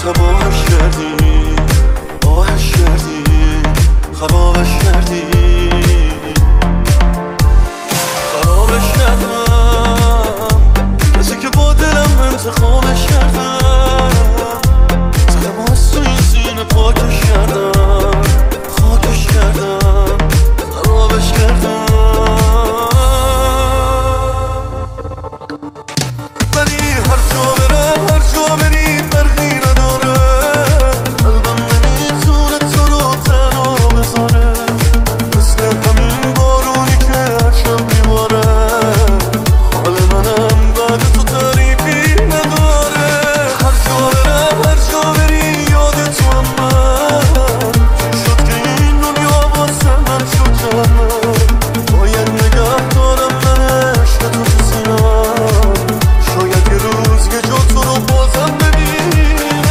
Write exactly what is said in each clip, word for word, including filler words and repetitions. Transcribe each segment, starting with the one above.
تباهش کردی، آهش کردی، خرابش کردی، خرابش کردم کسی که با دلم انتخابش کردم، تماس تو این سینه پاکش کردم، خاکش کردم، خرابش کردم. ولی هر جا برم هر جا بری فرقی نداره، قلبم نمیتونه تو رو تنها بذاره، مثل همین بارونی که هر شب میباره، حال منم بعد تو تعریفی نداره. هر جا برم هر جا بری یاد تو هم من، چی شد که این دنیا واسه من شد جهنم، باید نگه دارم من عشق تو تو سینم، شاید یه روز یه جا تو رو بازم ببینم.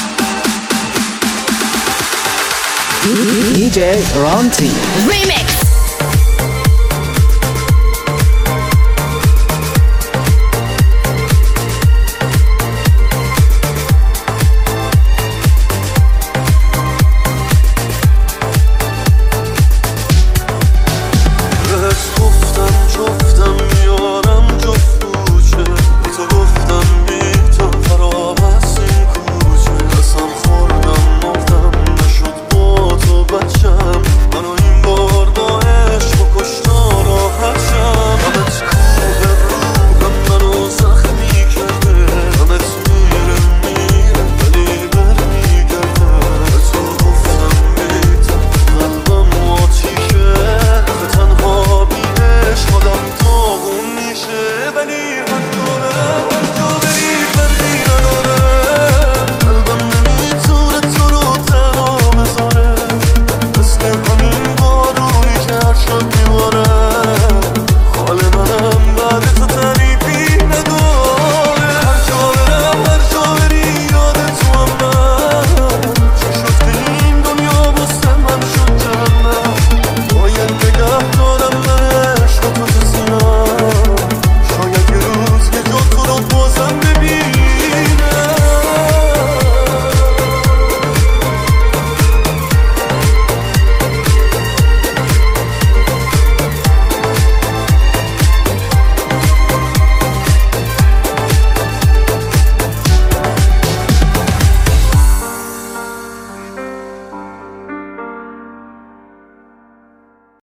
دی جی Ranti Remix.